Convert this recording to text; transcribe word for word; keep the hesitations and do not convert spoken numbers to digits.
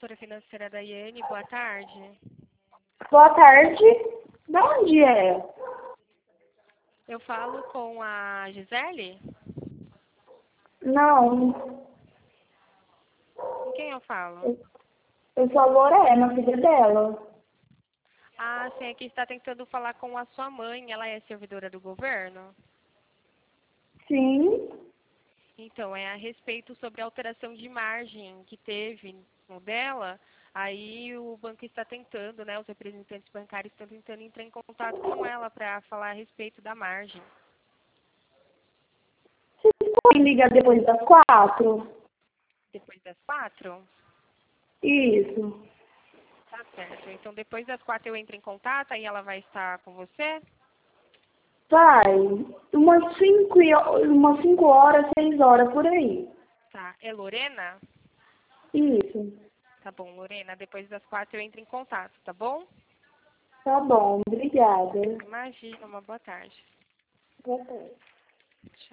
consultora financeira da Iane, boa tarde. Boa tarde. De onde é? Eu falo com a Gisele? Não, Com quem eu falo? eu eu sou a Lorena, filha dela. Ah, sim, aqui está tentando falar com a sua mãe. Ela é servidora do governo? Sim. Então, é a respeito sobre a alteração de margem que teve no dela. Aí o banco está tentando, né? Os representantes bancários estão tentando entrar em contato com ela para falar a respeito da margem. Vocês podem ligar depois das quatro? Depois das quatro? Isso. Tá certo. Então, depois das quatro eu entro em contato, aí ela vai estar com você? Vai. Umas cinco, e- umas cinco horas, seis horas por aí. Tá. É Lorena? Isso. Tá bom, Lorena. Depois das quatro eu entro em contato, tá bom? Tá bom, obrigada. Imagina, uma boa tarde. Boa tarde.